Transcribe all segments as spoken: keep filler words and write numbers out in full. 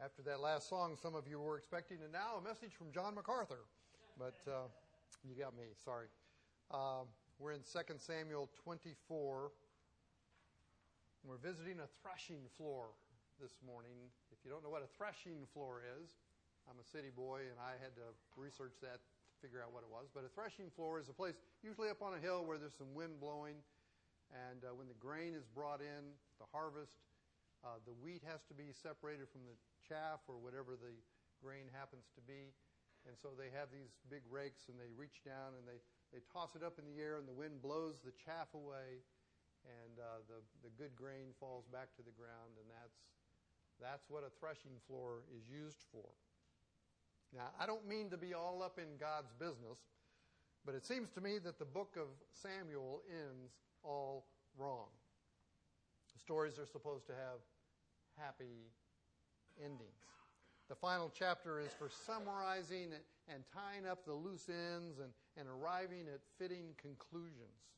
After that last song, some of you were expecting and now a message from John MacArthur. But uh, you got me, sorry. Uh, we're in Second Samuel twenty-four. And we're visiting a threshing floor this morning. If you don't know what a threshing floor is, I'm a city boy and I had to research that to figure out what it was. But a threshing floor is a place usually up on a hill where there's some wind blowing. And uh, when the grain is brought in, the harvest, uh, the wheat has to be separated from the chaff or whatever the grain happens to be. And so they have these big rakes and they reach down and they, they toss it up in the air and the wind blows the chaff away and uh, the, the good grain falls back to the ground, and that's, that's what a threshing floor is used for. Now, I don't mean to be all up in God's business, but it seems to me that the book of Samuel ends all wrong. The stories are supposed to have happy endings. The final chapter is for summarizing and tying up the loose ends and, and arriving at fitting conclusions.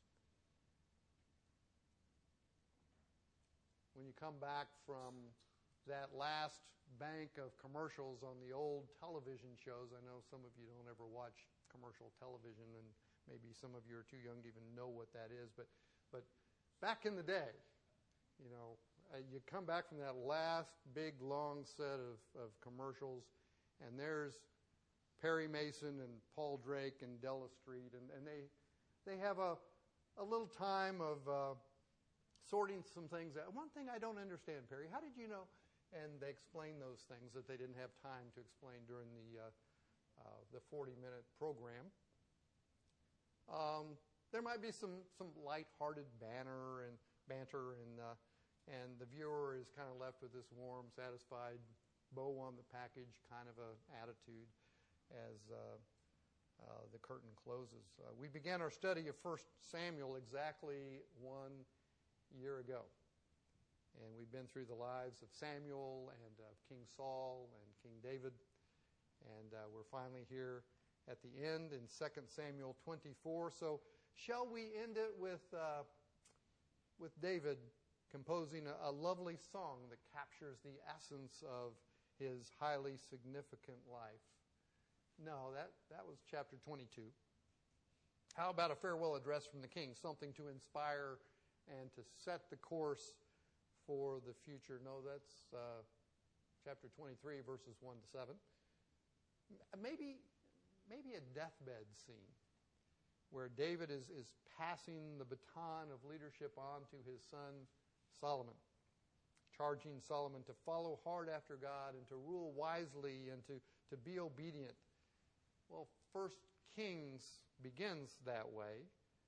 When you come back from that last bank of commercials on the old television shows, I know some of you don't ever watch commercial television, and maybe some of you are too young to even know what that is, but but back in the day, you know, uh, you come back from that last big, long set of, of commercials, and there's Perry Mason and Paul Drake and Della Street, and, and they they have a a little time of uh, sorting some things out. One thing I don't understand, Perry, how did you know? And they explain those things that they didn't have time to explain during the uh, uh, the forty-minute program. Um, there might be some some light-hearted banter and banter and. Uh, And the viewer is kind of left with this warm, satisfied, bow on the package kind of a attitude as uh, uh, the curtain closes. Uh, we began our study of First Samuel exactly one year ago. And we've been through the lives of Samuel and of King Saul and King David. And uh, we're finally here at the end in Second Samuel twenty-four. So shall we end it with uh, with David composing a, a lovely song that captures the essence of his highly significant life? No, that, that was chapter twenty-two. How about a farewell address from the king, something to inspire and to set the course for the future? No, that's uh, chapter twenty-three, verses one to seven. Maybe, maybe a deathbed scene where David is, is passing the baton of leadership on to his son Solomon, charging Solomon to follow hard after God and to rule wisely and to, to be obedient. Well, First Kings begins that way.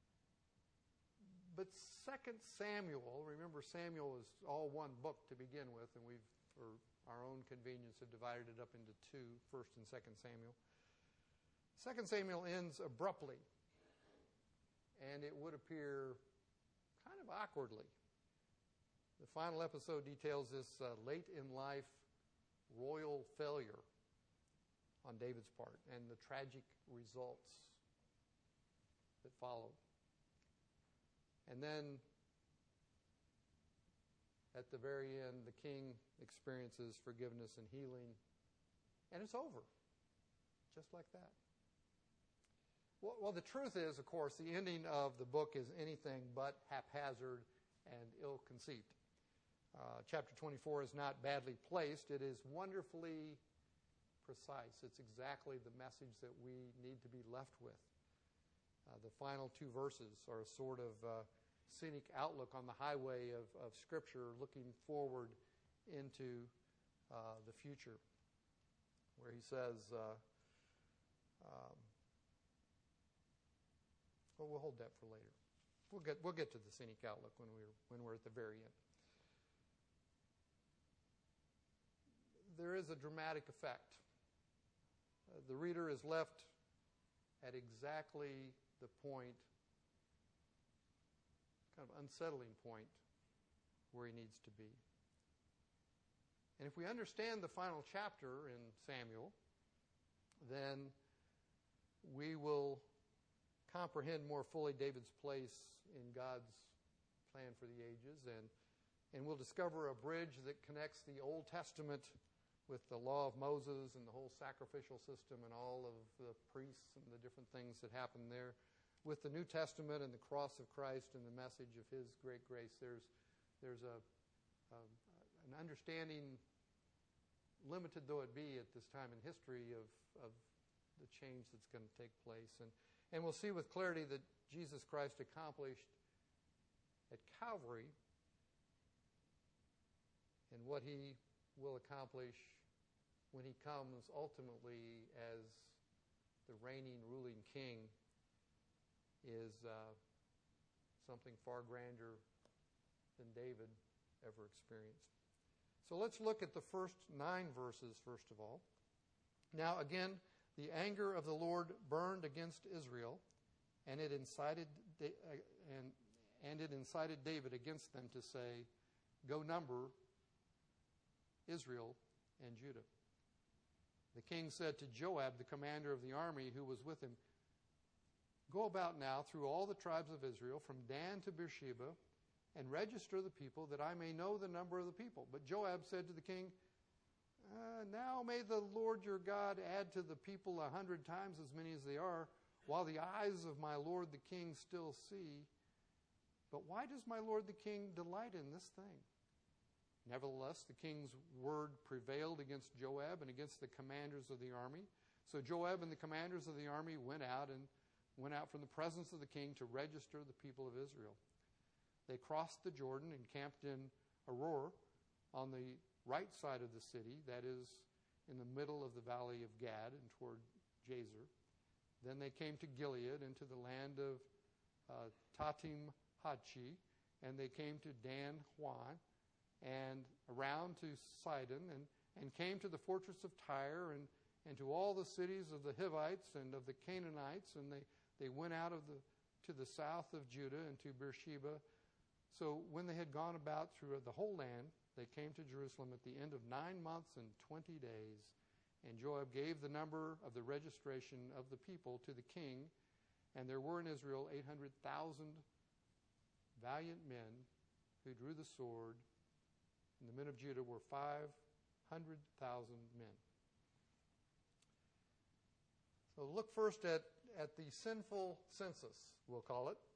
But Second Samuel, remember Samuel is all one book to begin with, and we've, for our own convenience, have divided it up into two, First and Second Samuel. Second Samuel ends abruptly, and it would appear kind of awkwardly. The final episode details this uh, late-in-life royal failure on David's part and the tragic results that followed. And then, at the very end, the king experiences forgiveness and healing, and it's over, just like that. Well, well, the truth is, of course, the ending of the book is anything but haphazard and ill-conceived. Uh, chapter twenty-four is not badly placed. It is wonderfully precise. It's exactly the message that we need to be left with. Uh, the final two verses are a sort of uh, scenic outlook on the highway of, of Scripture, looking forward into uh, the future, where he says, uh, um, well, we'll hold that for later. We'll get we'll get to the scenic outlook when we're when we're at the very end. There is a dramatic effect. Uh, the reader is left at exactly the point, kind of unsettling point, where he needs to be. And if we understand the final chapter in Samuel, then we will comprehend more fully David's place in God's plan for the ages, and, and we'll discover a bridge that connects the Old Testament with the law of Moses and the whole sacrificial system and all of the priests and the different things that happened there. With the New Testament and the cross of Christ and the message of His great grace, there's there's a, a an understanding, limited though it be at this time in history, of of the change that's going to take place. And and we'll see with clarity that Jesus Christ accomplished at Calvary and what He will accomplish when He comes ultimately as the reigning, ruling King is uh, something far grander than David ever experienced. So let's look at the first nine verses first of all. Now again, the anger of the Lord burned against Israel, and it incited and and it incited David against them to say, "Go number Israel and Judah." The king said to Joab, the commander of the army who was with him, "Go about now through all the tribes of Israel, from Dan to Beersheba, and register the people, that I may know the number of the people." But Joab said to the king, uh, "Now may the Lord your God add to the people a hundred times as many as they are, while the eyes of my lord the king still see. But why does my lord the king delight in this thing?" Nevertheless, the king's word prevailed against Joab and against the commanders of the army. So Joab and the commanders of the army went out and went out from the presence of the king to register the people of Israel. They crossed the Jordan and camped in Aroer on the right side of the city, that is, in the middle of the valley of Gad and toward Jazer. Then they came to Gilead, into the land of uh, Tatim Hadshi, and they came to Dan Huan, and around to Sidon, and, and came to the fortress of Tyre, and, and to all the cities of the Hivites and of the Canaanites, and they, they went out of the to the south of Judah and to Beersheba. So when they had gone about through the whole land, they came to Jerusalem at the end of nine months and twenty days. And Joab gave the number of the registration of the people to the king, and there were in Israel eight hundred thousand valiant men who drew the sword, and the men of Judah were five hundred thousand men. So look first at, at the sinful census, we'll call it.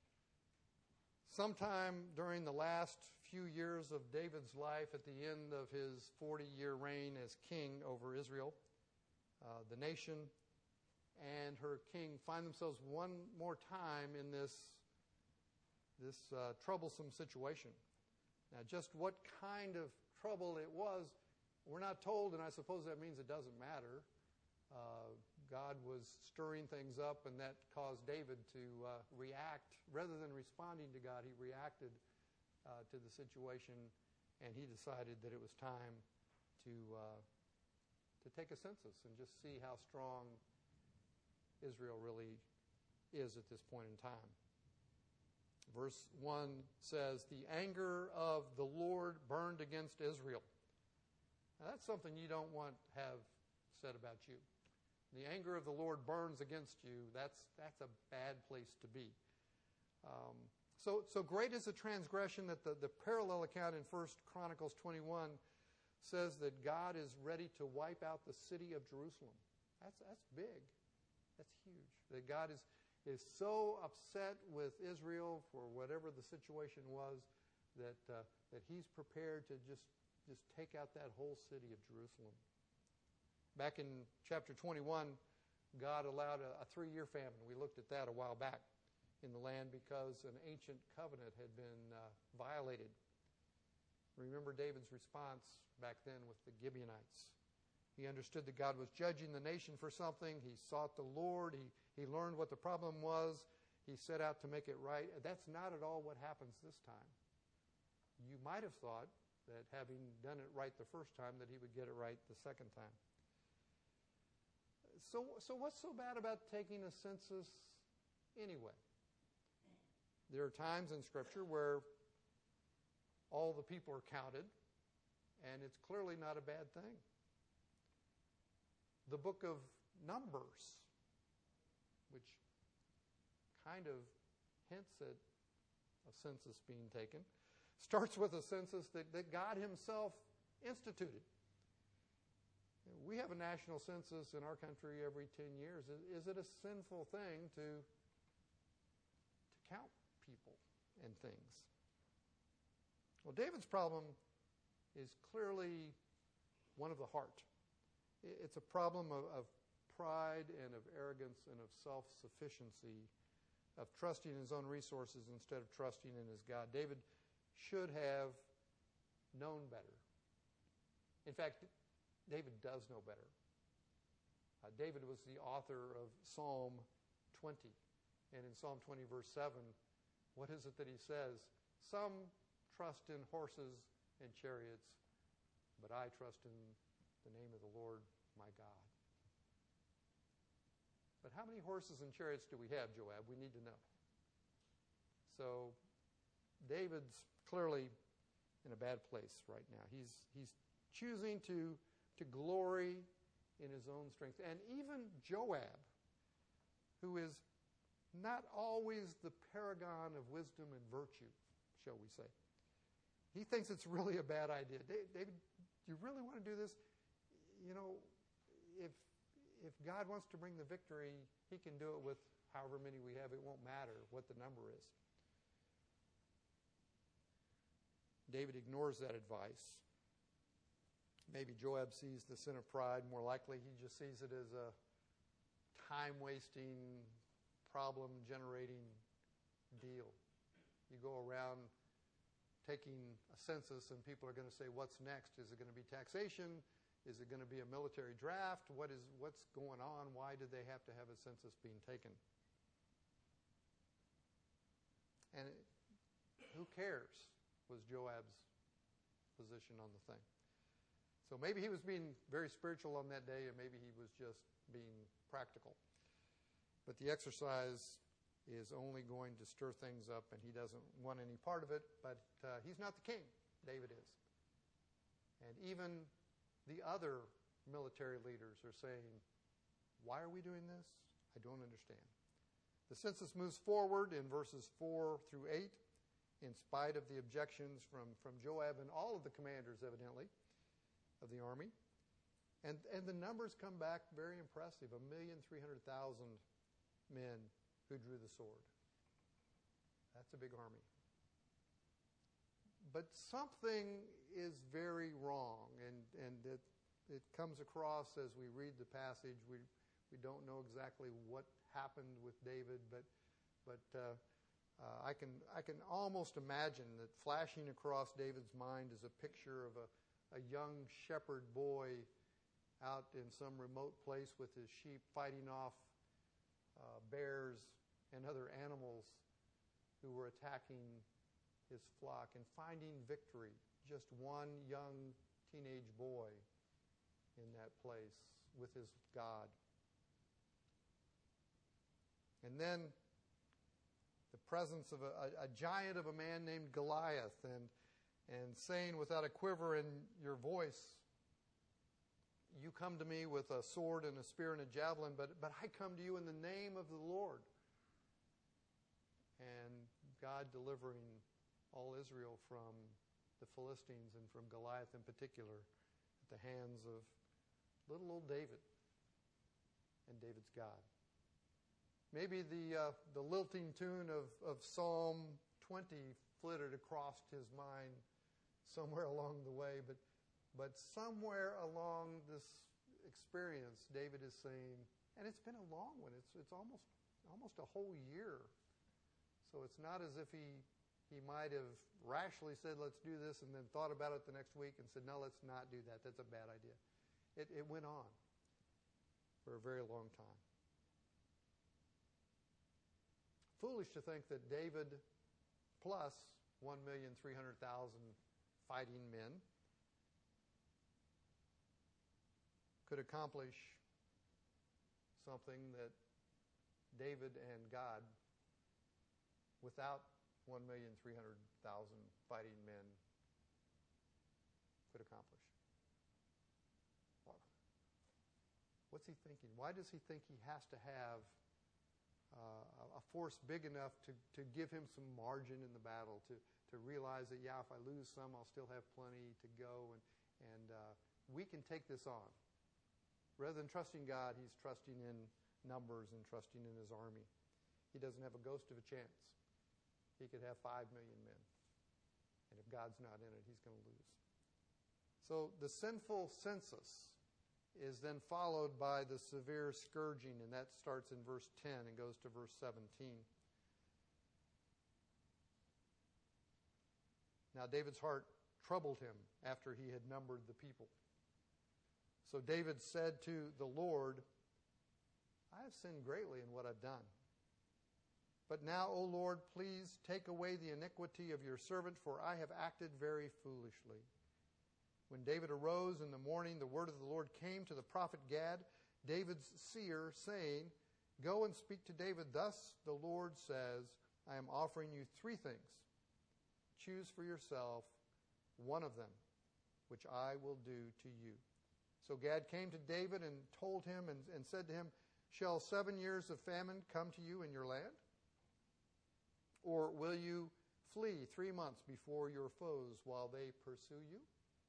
Sometime during the last few years of David's life, at the end of his forty-year reign as king over Israel, uh, the nation and her king find themselves one more time in this, this uh, troublesome situation. Now, just what kind of trouble it was, we're not told, and I suppose that means it doesn't matter. Uh, God was stirring things up, and that caused David to uh, react. Rather than responding to God, he reacted uh, to the situation, and he decided that it was time to uh, to take a census and just see how strong Israel really is at this point in time. Verse one says, "The anger of the Lord burned against Israel." Now, that's something you don't want to have said about you. The anger of the Lord burns against you. That's that's a bad place to be. Um, so so great is the transgression that the, the parallel account in First Chronicles twenty-one says that God is ready to wipe out the city of Jerusalem. That's that's big. That's huge. That God is is so upset with Israel for whatever the situation was that uh, that He's prepared to just just take out that whole city of Jerusalem. Back in chapter twenty-one, God allowed a, a three-year famine. We looked at that a while back in the land because an ancient covenant had been uh, violated. Remember David's response back then with the Gibeonites. He understood that God was judging the nation for something. He sought the Lord. He, he learned what the problem was. He set out to make it right. That's not at all what happens this time. You might have thought that having done it right the first time, that he would get it right the second time. So, so what's so bad about taking a census anyway? There are times in Scripture where all the people are counted, and it's clearly not a bad thing. The book of Numbers, which kind of hints at a census being taken, starts with a census that, that God Himself instituted. we have a national census in our country every ten years. Is, is it a sinful thing to, to count people and things? Well, David's problem is clearly one of the heart. It's a problem of, of pride and of arrogance and of self-sufficiency, of trusting in his own resources instead of trusting in his God. David should have known better. In fact, David does know better. Uh, David was the author of Psalm twenty. And in Psalm twenty, verse seven, what is it that he says? Some trust in horses and chariots, but I trust in the name of the Lord my God. But how many horses and chariots do we have, Joab? We need to know. So David's clearly in a bad place right now. He's he's choosing to, to glory in his own strength. And even Joab, who is not always the paragon of wisdom and virtue, shall we say, he thinks it's really a bad idea. David, do you really want to do this? You know, if if God wants to bring the victory, he can do it with however many we have. It won't matter what the number is. David ignores that advice. Maybe Joab sees the sin of pride. More likely, he just sees it as a time-wasting, problem-generating deal. You go around taking a census and people are going to say, what's next? Is it going to be taxation? Is it going to be a military draft? What is, what's going on? Why did they have to have a census being taken? And it, who cares was Joab's position on the thing. So maybe he was being very spiritual on that day, and maybe he was just being practical. But the exercise is only going to stir things up, and he doesn't want any part of it. But uh, he's not the king. David is. And even the other military leaders are saying, why are we doing this? I don't understand. The census moves forward in verses four through eight, in spite of the objections from, from Joab and all of the commanders, evidently, of the army. And, and the numbers come back very impressive, a million three hundred thousand men who drew the sword. That's a big army. But something is very wrong, and, and it, it comes across as we read the passage. We, we don't know exactly what happened with David, but, but uh, uh, I can, I can almost imagine that flashing across David's mind is a picture of a a young shepherd boy out in some remote place with his sheep fighting off uh, bears and other animals who were attacking his flock and finding victory. Just one young teenage boy in that place with his God. And then the presence of a, a, a giant of a man named Goliath, and and saying without a quiver in your voice, you come to me with a sword and a spear and a javelin, but, but I come to you in the name of the Lord. And God delivering all Israel from the Philistines and from Goliath in particular at the hands of little old David and David's God. Maybe the, uh, the lilting tune of, of Psalm twenty flitted across his mind somewhere along the way, but but somewhere along this experience, David is saying, and it's been a long one. It's it's almost almost a whole year. So it's not as if he he might have rashly said, let's do this, and then thought about it the next week and said, no, let's not do that. That's a bad idea. It it went on for a very long time. Foolish to think that David plus one million three hundred thousand fighting men could accomplish something that David and God, without one million three hundred thousand fighting men, could accomplish. What's he thinking? Why does he think he has to have uh, a force big enough to, to give him some margin in the battle, to to realize that, yeah, if I lose some, I'll still have plenty to go, and, and uh, we can take this on. Rather than trusting God, he's trusting in numbers and trusting in his army. He doesn't have a ghost of a chance. He could have five million men. And if God's not in it, he's going to lose. So the sinful census is then followed by the severe scourging, and that starts in verse ten and goes to verse seventeen. Now David's heart troubled him after he had numbered the people. So David said to the Lord, I have sinned greatly in what I've done. But now, O Lord, please take away the iniquity of your servant, for I have acted very foolishly. When David arose in the morning, the word of the Lord came to the prophet Gad, David's seer, saying, Go and speak to David. Thus the Lord says, I am offering you three things. Choose for yourself one of them, which I will do to you. So Gad came to David and told him and, and said to him, Shall seven years of famine come to you in your land? Or will you flee three months before your foes while they pursue you?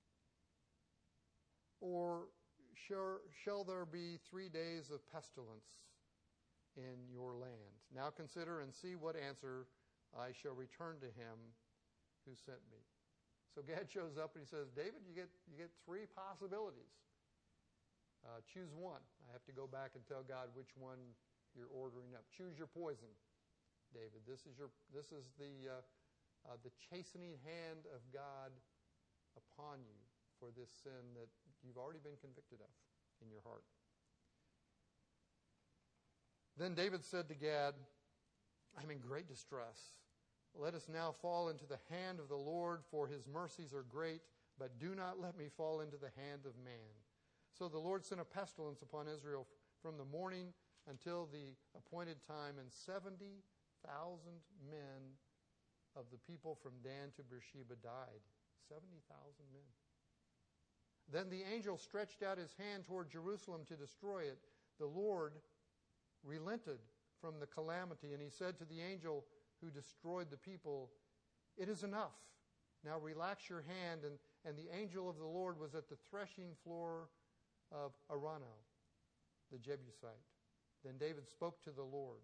Or shall, shall there be three days of pestilence in your land? Now consider and see what answer I shall return to him who sent me. So Gad shows up and he says, David, you get you get three possibilities. Uh, choose one. I have to go back and tell God which one you're ordering up. Choose your poison, David. This is your this is the uh, uh, the chastening hand of God upon you for this sin that you've already been convicted of in your heart. Then David said to Gad, I'm in great distress. Let us now fall into the hand of the Lord, for his mercies are great, but do not let me fall into the hand of man. So the Lord sent a pestilence upon Israel from the morning until the appointed time, and seventy thousand men of the people from Dan to Beersheba died. seventy thousand men. Then the angel stretched out his hand toward Jerusalem to destroy it. The Lord relented from the calamity, and he said to the angel who destroyed the people, It is enough. Now relax your hand. And, and the angel of the Lord was at the threshing floor of Araunah, the Jebusite. Then David spoke to the Lord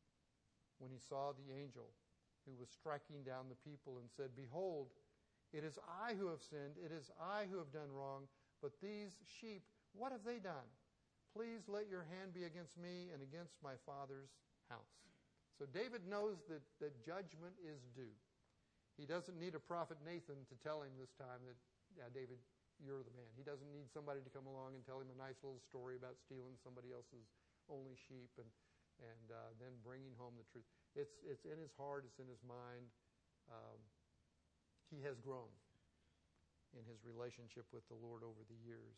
when he saw the angel who was striking down the people and said, Behold, it is I who have sinned, it is I who have done wrong, but these sheep, what have they done? Please let your hand be against me and against my father's house. So David knows that, that judgment is due. He doesn't need a prophet Nathan to tell him this time that, yeah, David, you're the man. He doesn't need somebody to come along and tell him a nice little story about stealing somebody else's only sheep and and uh, then bringing home the truth. It's it's in his heart. It's in his mind. Um, he has grown in his relationship with the Lord over the years.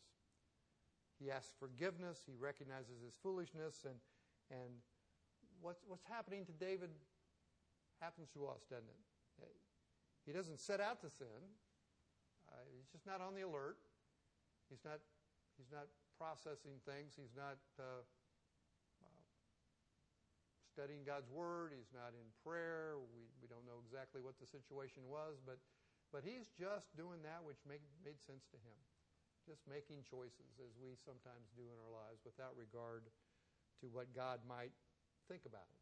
He asks forgiveness. He recognizes his foolishness, and and what's what's happening to David happens to us, doesn't it? He doesn't set out to sin. Uh, he's just not on the alert. He's not he's not processing things. He's not uh, uh, studying God's Word. He's not in prayer. We we don't know exactly what the situation was, but but he's just doing that which made made sense to him. Just making choices as we sometimes do in our lives without regard to what God might think about it.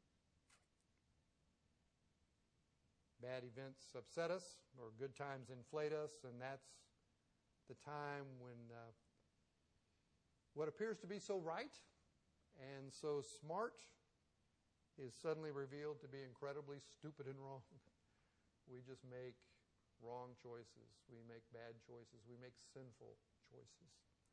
Bad events upset us, or good times inflate us, and that's the time when uh, what appears to be so right and so smart is suddenly revealed to be incredibly stupid and wrong. We just make wrong choices. We make bad choices. We make sinful choices.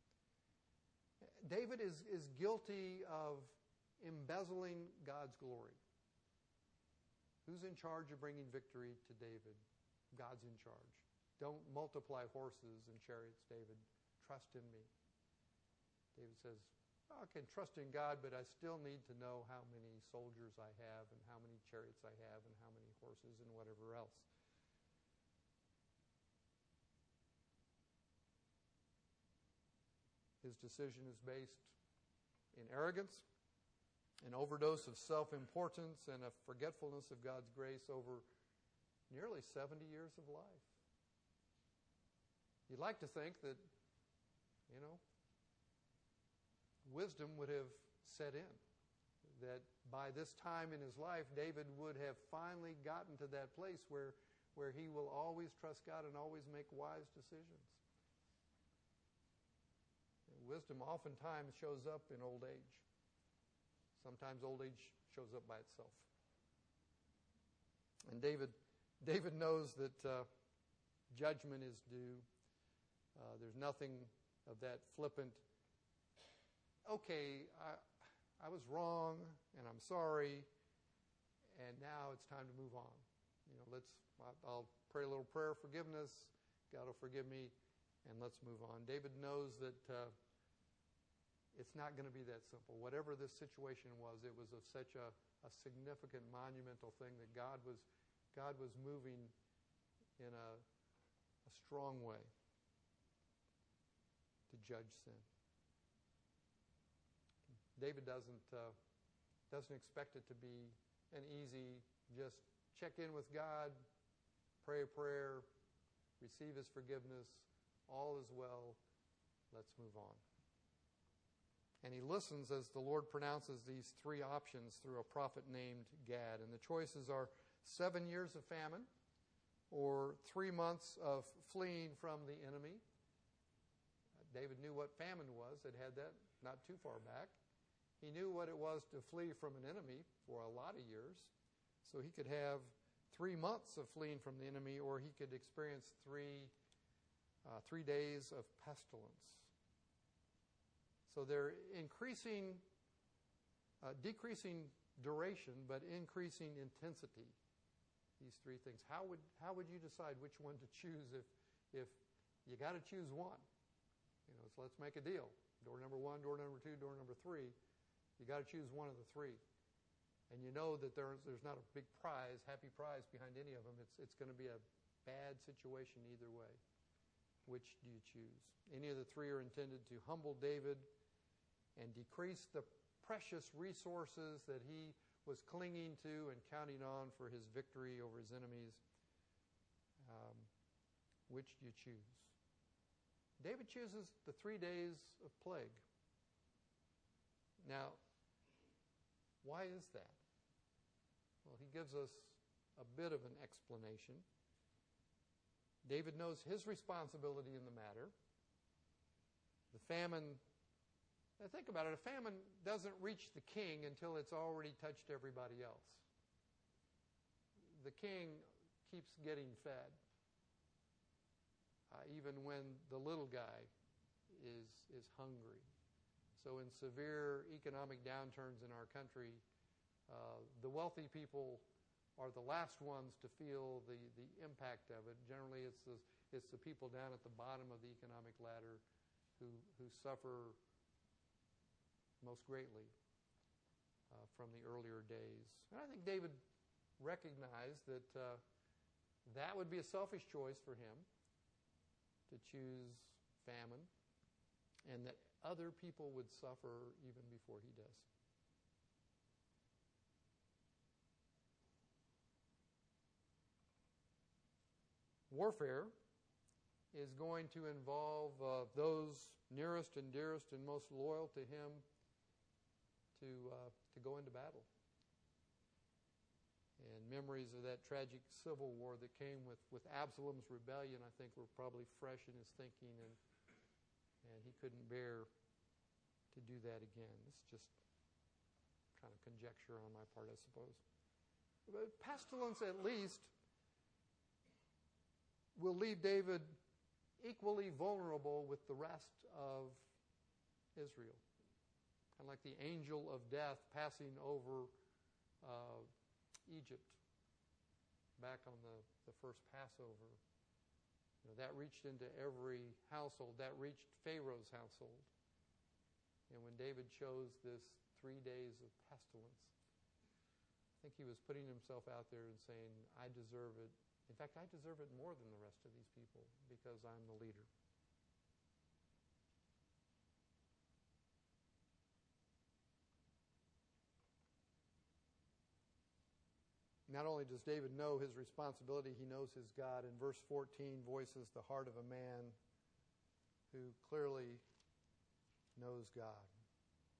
David is, is guilty of embezzling God's glory. Who's in charge of bringing victory to David? God's in charge. Don't multiply horses and chariots, David. Trust in me. David says, oh, I can trust in God, but I still need to know how many soldiers I have and how many chariots I have and how many horses and whatever else. His decision is based in arrogance, an overdose of self-importance, and a forgetfulness of God's grace over nearly seventy years of life. You'd like to think that, you know, wisdom would have set in. That by this time in his life, David would have finally gotten to that place where, where he will always trust God and always make wise decisions. And wisdom oftentimes shows up in old age. Sometimes old age shows up by itself. And David, David knows that uh, judgment is due. Uh, there's nothing of that flippant, okay, I, I was wrong, and I'm sorry, and now it's time to move on. You know, let's. I'll pray a little prayer of forgiveness. God will forgive me, and let's move on. David knows that uh, it's not going to be that simple. Whatever this situation was, it was of such a, a significant, monumental thing that God was, God was moving in a, a strong way to judge sin. David doesn't uh, doesn't expect it to be an easy just check in with God, pray a prayer, receive His forgiveness, all is well, let's move on. And he listens as the Lord pronounces these three options through a prophet named Gad. And the choices are seven years of famine or three months of fleeing from the enemy. David knew what famine was. It had that not too far back. He knew what it was to flee from an enemy for a lot of years. So he could have three months of fleeing from the enemy, or he could experience three, uh, three days of pestilence. So they're increasing, uh, decreasing duration, but increasing intensity. These three things. How would how would you decide which one to choose if if you got to choose one? You know, so let's make a deal. Door number one, door number two, door number three. You got to choose one of the three. And you know that there's, there's not a big prize, happy prize behind any of them. It's, it's going to be a bad situation either way. Which do you choose? Any of the three are intended to humble David and decrease the precious resources that he was clinging to and counting on for his victory over his enemies. Um, which do you choose? David chooses the three days of plague. Now, why is that? Well, he gives us a bit of an explanation. David knows his responsibility in the matter. The famine, now think about it, a famine doesn't reach the king until it's already touched everybody else. The king keeps getting fed, uh, even when the little guy is, is hungry. So in severe economic downturns in our country, uh, the wealthy people are the last ones to feel the, the impact of it. Generally, it's the, it's the people down at the bottom of the economic ladder who, who suffer most greatly uh, from the earlier days. And I think David recognized that uh, that would be a selfish choice for him to choose famine, and that other people would suffer even before he does. Warfare is going to involve uh, those nearest and dearest and most loyal to him to uh, to go into battle. And memories of that tragic civil war that came with, with Absalom's rebellion, I think, were probably fresh in his thinking, and and he couldn't bear to do that again. It's just kind of conjecture on my part, I suppose. But pestilence, at least, will leave David equally vulnerable with the rest of Israel. Kind of like the angel of death passing over uh, Egypt back on the, the first Passover. You know, that reached into every household. That reached Pharaoh's household. And when David chose this three days of pestilence, I think he was putting himself out there and saying, I deserve it. In fact, I deserve it more than the rest of these people because I'm the leader. Not only does David know his responsibility, he knows his God. And verse fourteen voices the heart of a man who clearly knows God.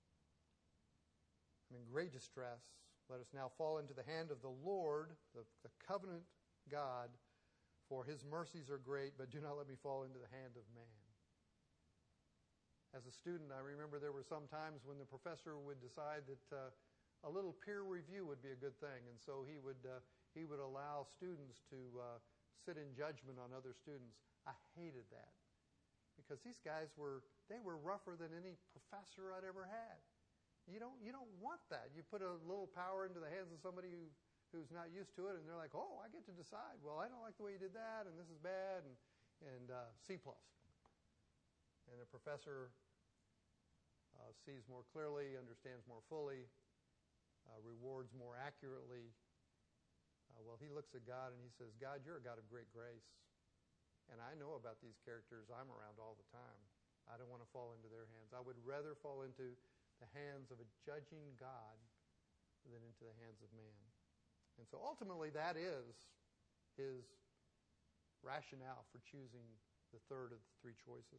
I'm in great distress. Let us now fall into the hand of the Lord, the, the covenant God, for his mercies are great, but do not let me fall into the hand of man. As a student, I remember there were some times when the professor would decide that uh, a little peer review would be a good thing, and so he would uh, he would allow students to uh, sit in judgment on other students. I hated that because these guys were they were rougher than any professor I'd ever had. You don't you don't want that. You put a little power into the hands of somebody who, who's not used to it, and they're like, oh, I get to decide. Well, I don't like the way you did that, and this is bad, and and uh, C plus. And the professor uh, sees more clearly, understands more fully, uh, rewards more accurately. Uh, well, he looks at God and he says, God, you're a God of great grace, and I know about these characters. I'm around all the time. I don't want to fall into their hands. I would rather fall into the hands of a judging God than into the hands of man. And so ultimately that is his rationale for choosing the third of the three choices.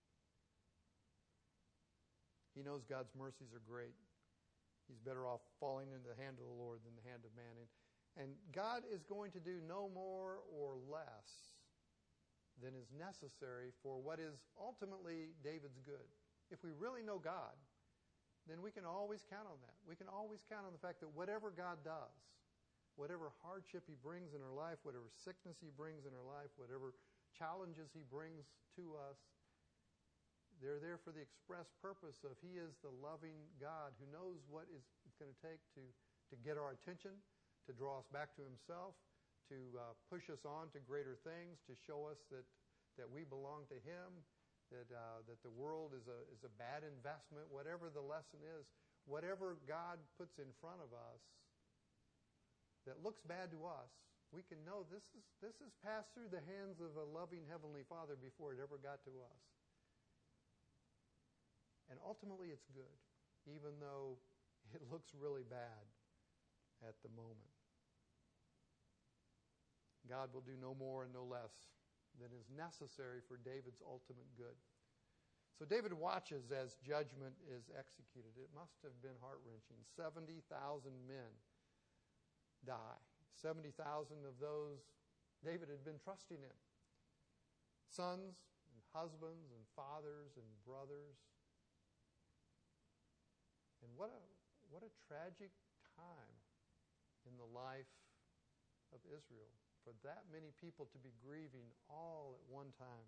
He knows God's mercies are great. He's better off falling into the hand of the Lord than the hand of man. And, and God is going to do no more or less than is necessary for what is ultimately David's good. If we really know God, then we can always count on that. We can always count on the fact that whatever God does, whatever hardship he brings in our life, whatever sickness he brings in our life, whatever challenges he brings to us, they're there for the express purpose of he is the loving God who knows what is it's going to take to, to get our attention, to draw us back to himself, to uh, push us on to greater things, to show us that, that we belong to him, that uh, that the world is a is a bad investment, whatever the lesson is, whatever God puts in front of us that looks bad to us, we can know this is this is passed through the hands of a loving Heavenly Father before it ever got to us. And ultimately it's good, even though it looks really bad at the moment. God will do no more and no less than is necessary for David's ultimate good. So David watches as judgment is executed. It must have been heart-wrenching. seventy thousand men die. seventy thousand of those David had been trusting in. Sons and husbands and fathers and brothers. And what a what a tragic time in the life of Israel, for that many people to be grieving all at one time.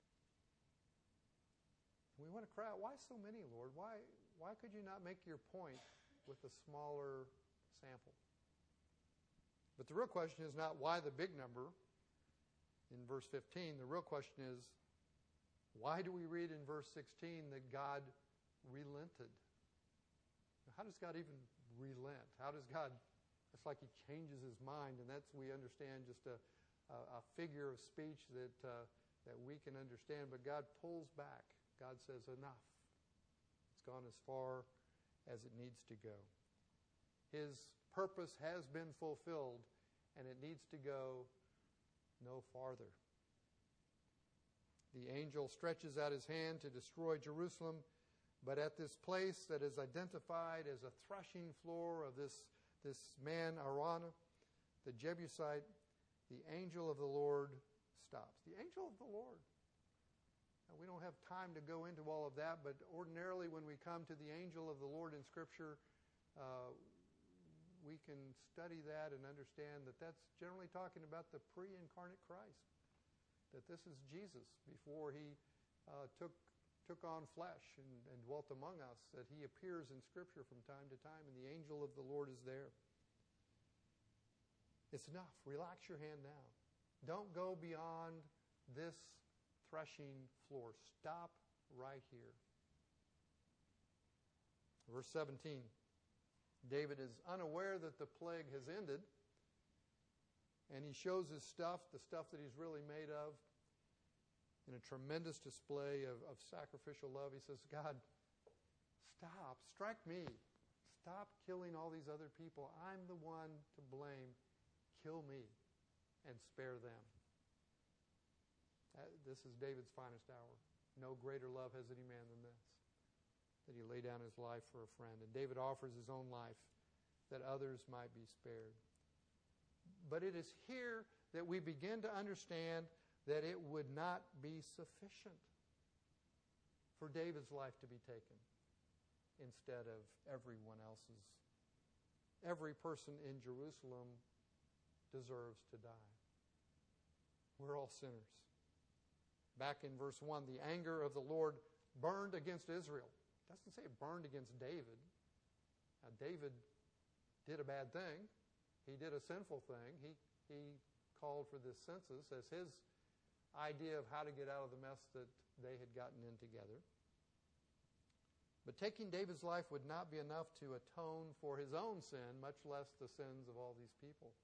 We want to cry out, why so many, Lord? Why, why could you not make your point with a smaller sample? But the real question is not why the big number in verse fifteen. The real question is, why do we read in verse sixteen that God relented? How does God even relent? How does God... It's like he changes his mind, and that's, we understand, just a, a, a figure of speech that uh, that we can understand. But God pulls back. God says, enough. It's gone as far as it needs to go. His purpose has been fulfilled, and it needs to go no farther. The angel stretches out his hand to destroy Jerusalem, but at this place that is identified as a threshing floor of this This man, Araunah, the Jebusite, the angel of the Lord stops. The angel of the Lord. Now, we don't have time to go into all of that, but ordinarily when we come to the angel of the Lord in Scripture, uh, we can study that and understand that that's generally talking about the pre-incarnate Christ. That this is Jesus before he uh, took took on flesh and, and dwelt among us, that he appears in Scripture from time to time, and the angel of the Lord is there. It's enough. Relax your hand now. Don't go beyond this threshing floor. Stop right here. Verse seventeen. David is unaware that the plague has ended, and he shows his stuff, the stuff that he's really made of, in a tremendous display of, of sacrificial love. He says, God, stop, strike me. Stop killing all these other people. I'm the one to blame. Kill me and spare them. Uh, this is David's finest hour. No greater love has any man than this. that he lay down his life for a friend. And David offers his own life that others might be spared. But it is here that we begin to understand that it would not be sufficient for David's life to be taken instead of everyone else's. Every person in Jerusalem deserves to die. We're all sinners. Back in verse one, the anger of the Lord burned against Israel. It doesn't say it burned against David. Now, David did a bad thing. He did a sinful thing. He, he called for this census as his idea of how to get out of the mess that they had gotten in together. But taking David's life would not be enough to atone for his own sin, much less the sins of all these people.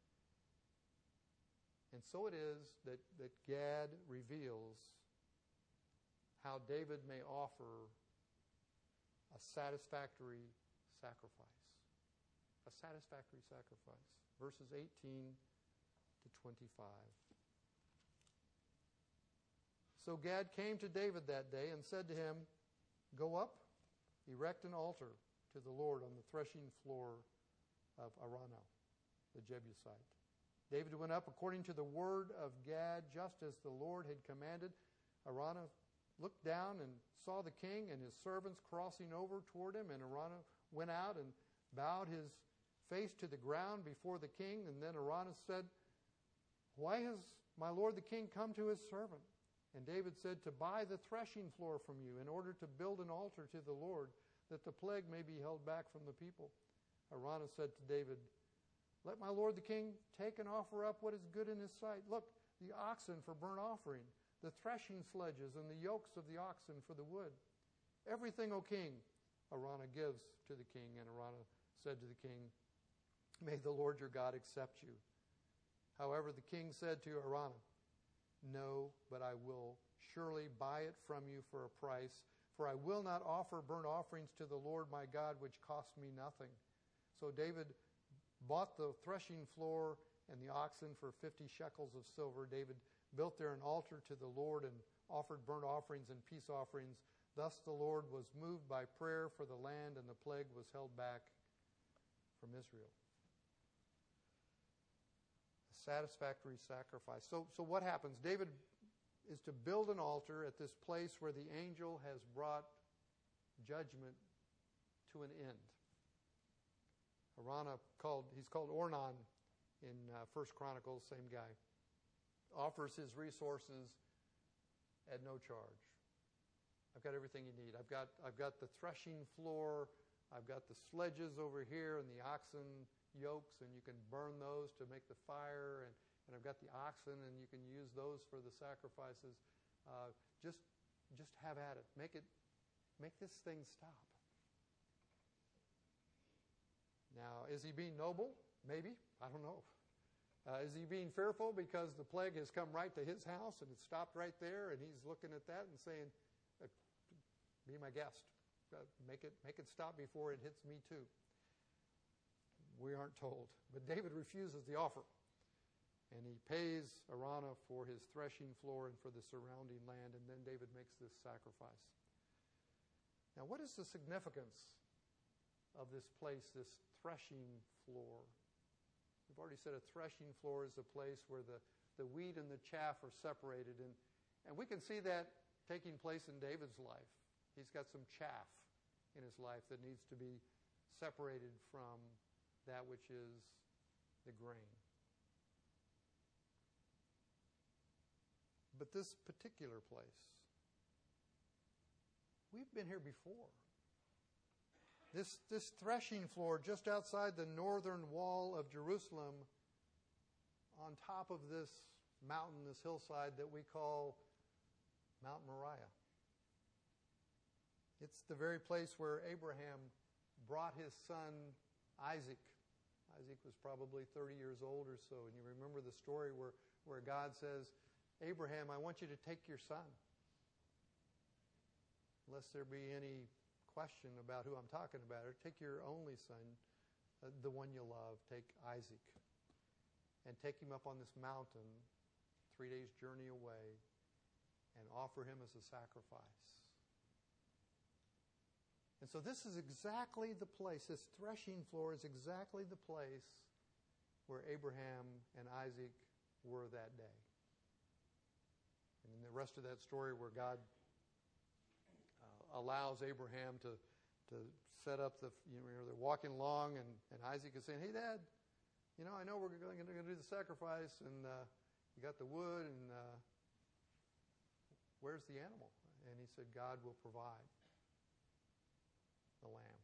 And so it is that, that Gad reveals how David may offer a satisfactory sacrifice. A satisfactory sacrifice. Verses eighteen to twenty-five. So Gad came to David that day and said to him, "Go up, erect an altar to the Lord on the threshing floor of Araunah, the Jebusite." David went up according to the word of Gad, just as the Lord had commanded. Araunah looked down and saw the king and his servants crossing over toward him, and Araunah went out and bowed his face to the ground before the king. And then Araunah said, "Why has my lord the king come to his servant?" And David said, "To buy the threshing floor from you, in order to build an altar to the Lord, that the plague may be held back from the people." Araunah said to David, "Let my lord the king take and offer up what is good in his sight. Look, the oxen for burnt offering, the threshing sledges, and the yokes of the oxen for the wood. Everything, O king," Araunah gives to the king. And Araunah said to the king, "May the Lord your God accept you." However, the king said to Araunah, "No, but I will surely buy it from you for a price, for I will not offer burnt offerings to the Lord my God, which cost me nothing." So David bought the threshing floor and the oxen for fifty shekels of silver. David built there an altar to the Lord and offered burnt offerings and peace offerings. Thus the Lord was moved by prayer for the land, and the plague was held back from Israel. A satisfactory sacrifice. So, so what happens? David is to build an altar at this place where the angel has brought judgment to an end. Araunah called, he's called Ornan in uh, First Chronicles, same guy, offers his resources at no charge. I've got everything you need. I've got I've got the threshing floor, I've got the sledges over here and the oxen yokes, and you can burn those to make the fire, and, and I've got the oxen, and you can use those for the sacrifices. Uh, just just have at it. Make it make this thing stop. Now, is he being noble? Maybe. I don't know. Uh, is he being fearful because the plague has come right to his house and it stopped right there, and he's looking at that and saying, uh, "Be my guest. Uh, make it make it stop before it hits me too." We aren't told. But David refuses the offer, and he pays Araunah for his threshing floor and for the surrounding land, and then David makes this sacrifice. Now, what is the significance of this place, this threshing floor? We've already said a threshing floor is a place where the, the wheat and the chaff are separated. And, and we can see that taking place in David's life. He's got some chaff in his life that needs to be separated from that which is the grain. But this particular place, we've been here before. This, this threshing floor just outside the northern wall of Jerusalem, on top of this mountain, this hillside that we call Mount Moriah. It's the very place where Abraham brought his son Isaac. Isaac was probably thirty years old or so, and you remember the story where, where God says, "Abraham, I want you to take your son. Unless there be any question about who I'm talking about, or take your only son, uh, the one you love, take Isaac, and take him up on this mountain, three days' journey away, and offer him as a sacrifice." And so this is exactly the place, this threshing floor is exactly the place where Abraham and Isaac were that day. And in the rest of that story where God uh, allows Abraham to, to set up the, you know, they're walking along and, and Isaac is saying, hey, Dad, you know, I know we're going to do the sacrifice and uh, you got the wood and uh, where's the animal? And he said, God will provide the lamb.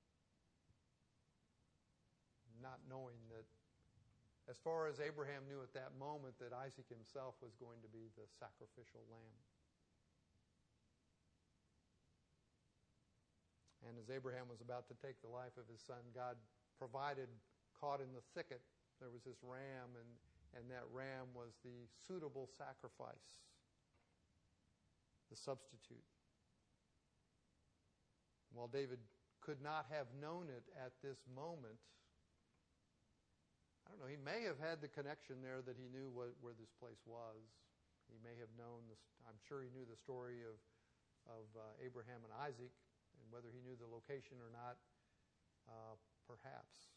Not knowing that, as far as Abraham knew at that moment, that Isaac himself was going to be the sacrificial lamb. And as Abraham was about to take the life of his son, God provided, caught in the thicket, there was this ram, and, and that ram was the suitable sacrifice, the substitute. While David could not have known it at this moment, I don't know, he may have had the connection there that he knew what, where this place was. He may have known, this, I'm sure he knew the story of, of uh, Abraham and Isaac, and whether he knew the location or not, uh, perhaps.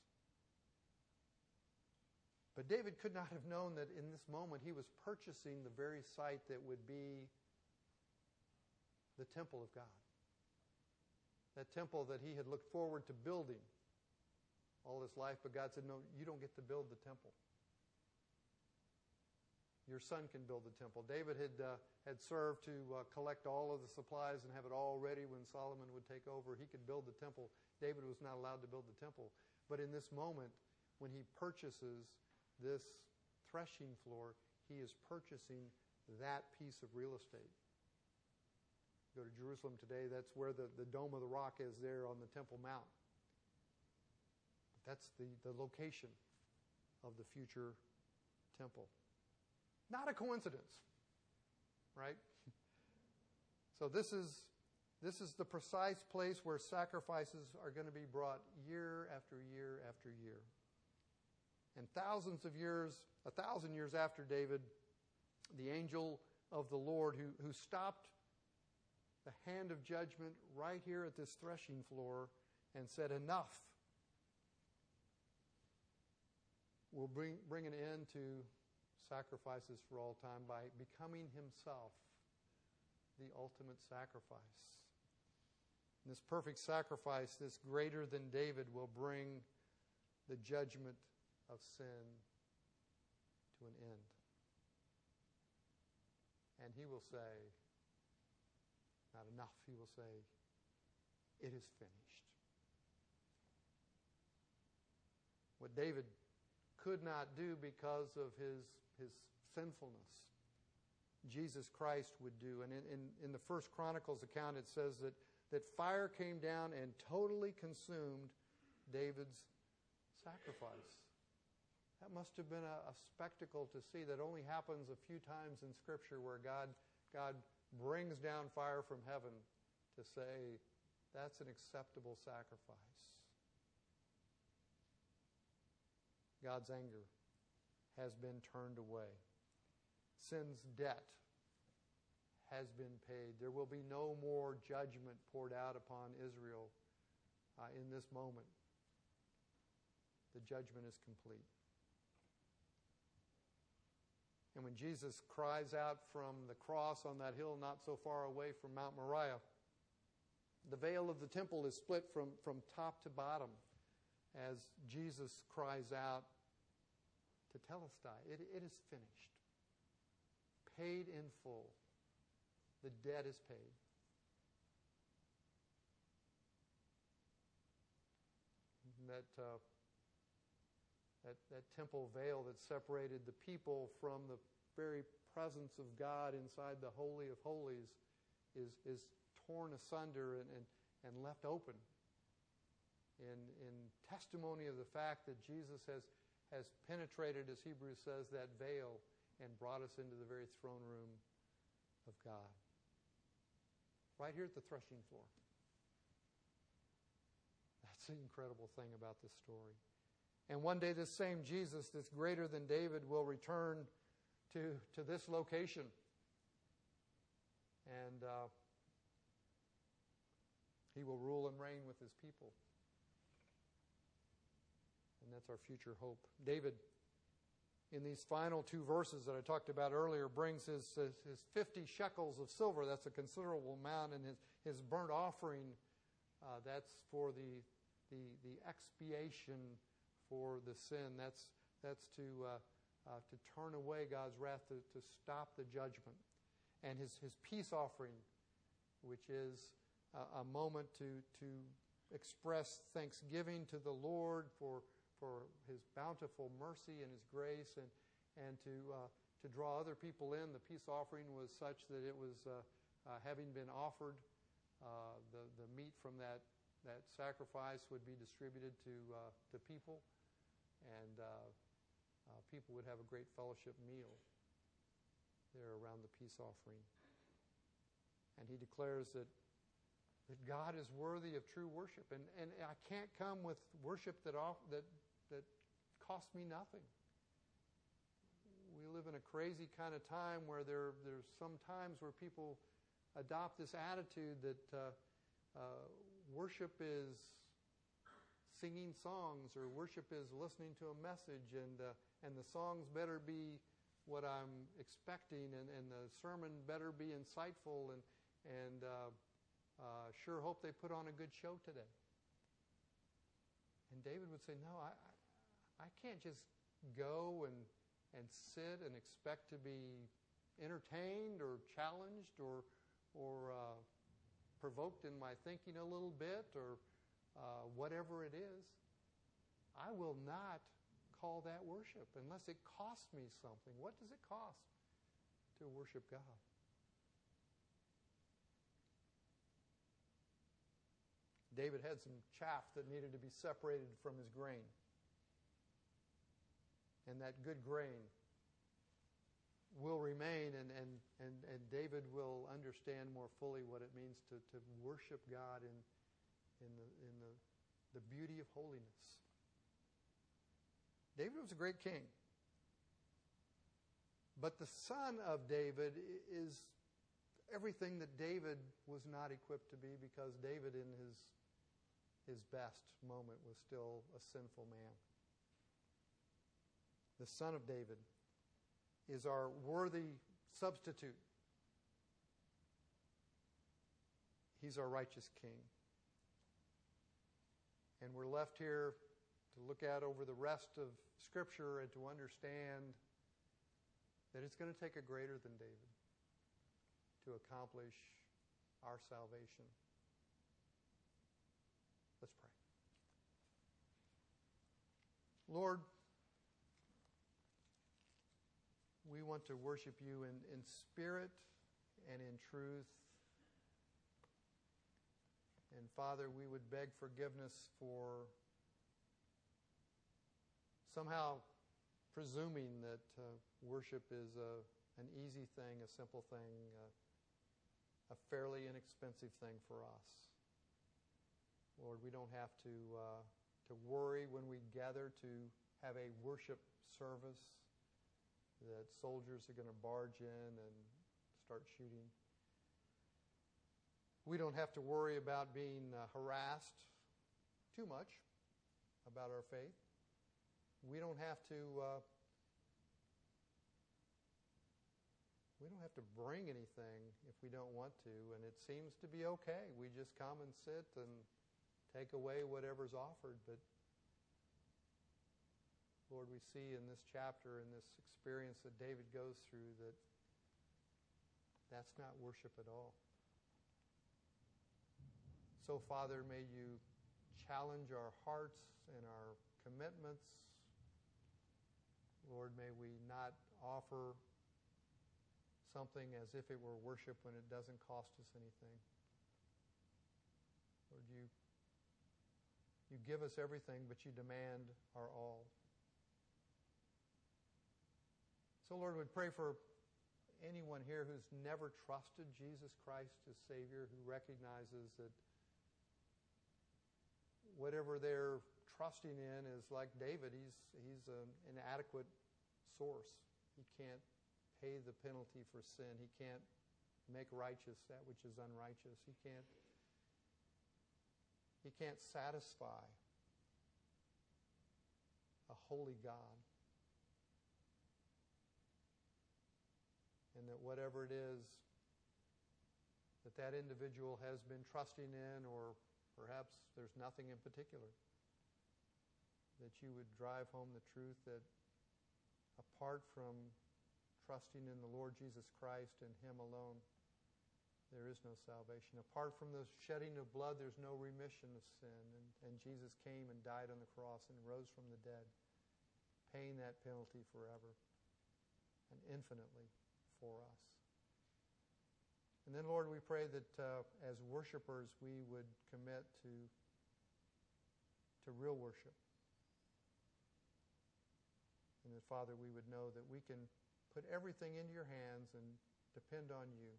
But David could not have known that in this moment he was purchasing the very site that would be the temple of God. That temple that he had looked forward to building all his life, but God said, no, you don't get to build the temple. Your son can build the temple. David had uh, had served to uh, collect all of the supplies and have it all ready when Solomon would take over. He could build the temple. David was not allowed to build the temple. But in this moment, when he purchases this threshing floor, he is purchasing that piece of real estate. Go to Jerusalem today, that's where the, the Dome of the Rock is there on the Temple Mount. That's the, the location of the future temple. Not a coincidence, right? So this is this is the precise place where sacrifices are going to be brought year after year after year. And thousands of years, a thousand years after David, the angel of the Lord who, who stopped the hand of judgment right here at this threshing floor and said, enough, will bring, bring an end to sacrifices for all time by becoming himself the ultimate sacrifice. And this perfect sacrifice, this greater than David, will bring the judgment of sin to an end. And he will say, not enough, he will say, it is finished. What David could not do because of his, his sinfulness, Jesus Christ would do. And in, in, in the First Chronicles account, it says that, that fire came down and totally consumed David's sacrifice. That must have been a, a spectacle to see. That only happens a few times in Scripture, where God, God brings down fire from heaven to say, that's an acceptable sacrifice. God's anger has been turned away. Sin's debt has been paid. There will be no more judgment poured out upon Israel uh, in this moment. The judgment is complete. And when Jesus cries out from the cross on that hill not so far away from Mount Moriah, the veil of the temple is split from, from top to bottom as Jesus cries out to Telestai, it, it is finished. Paid in full. The debt is paid. That, uh, that, that temple veil that separated the people from the very presence of God inside the Holy of Holies is, is torn asunder and, and, and left open in, in testimony of the fact that Jesus has, has penetrated, as Hebrews says, that veil and brought us into the very throne room of God. Right here at the threshing floor. That's the incredible thing about this story. And one day this same Jesus, this greater than David, will return to, to this location. And uh, He will rule and reign with his people. And that's our future hope. David, in these final two verses that I talked about earlier, brings his, his fifty shekels of silver. That's a considerable amount. And his, his burnt offering, uh, that's for the, the, the expiation for the sin. That's, that's to, uh, uh, to turn away God's wrath, to, to stop the judgment. And his, his peace offering, which is a, a moment to, to express thanksgiving to the Lord for for his bountiful mercy and his grace, and and to uh, to draw other people in. The peace offering was such that it was, uh, uh, having been offered, uh, the the meat from that that sacrifice would be distributed to uh, to people, and uh, uh, people would have a great fellowship meal there around the peace offering. And he declares that that God is worthy of true worship, and and I can't come with worship that off, that that costs me nothing. We live in a crazy kind of time where there there's some times where people adopt this attitude that uh, uh, worship is singing songs, or worship is listening to a message, and uh, and the songs better be what I'm expecting, and, and the sermon better be insightful, and and uh, uh, sure hope they put on a good show today. And David would say, no, I, I can't just go and and sit and expect to be entertained or challenged or or uh, provoked in my thinking a little bit, or uh, whatever it is. I will not call that worship unless it costs me something. What does it cost to worship God? David had some chaff that needed to be separated from his grain. And that good grain will remain, and, and, and, and David will understand more fully what it means to, to worship God in, in, the, in the, the beauty of holiness. David was a great king. But the son of David is everything that David was not equipped to be, because David in his his best moment was still a sinful man. The Son of David is our worthy substitute. He's our righteous King. And we're left here to look at over the rest of Scripture and to understand that it's going to take a greater than David to accomplish our salvation. Let's pray. Lord, we want to worship you in, in spirit and in truth. And Father, we would beg forgiveness for somehow presuming that uh, worship is a, an easy thing, a simple thing, uh, a fairly inexpensive thing for us. Lord, we don't have to uh, to worry when we gather to have a worship service that soldiers are going to barge in and start shooting. We don't have to worry about being uh, harassed too much about our faith. We don't have to uh, we don't have to bring anything if we don't want to, and it seems to be okay. We just come and sit and take away whatever's offered. But Lord, we see in this chapter, in this experience that David goes through, that that's not worship at all. So, Father, may you challenge our hearts and our commitments. Lord, may we not offer something as if it were worship when it doesn't cost us anything. Lord, you You give us everything, but you demand our all. So, Lord, we pray for anyone here who's never trusted Jesus Christ as Savior, who recognizes that whatever they're trusting in is like David. He's, he's an inadequate source. He can't pay the penalty for sin. He can't make righteous that which is unrighteous. He can't He can't satisfy a holy God. And that whatever it is that that individual has been trusting in, or perhaps there's nothing in particular, that you would drive home the truth that apart from trusting in the Lord Jesus Christ and Him alone, there is no salvation. Apart from the shedding of blood, there's no remission of sin. And, and Jesus came and died on the cross and rose from the dead, paying that penalty forever and infinitely for us. And then, Lord, we pray that uh, as worshipers, we would commit to, to real worship. And that, Father, we would know that we can put everything into your hands and depend on you.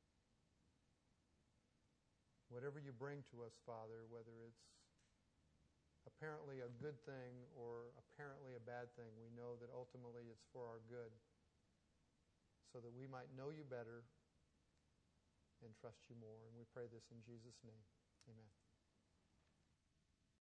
Whatever you bring to us, Father, whether it's apparently a good thing or apparently a bad thing, we know that ultimately it's for our good, so that we might know you better and trust you more. And we pray this in Jesus' name. Amen.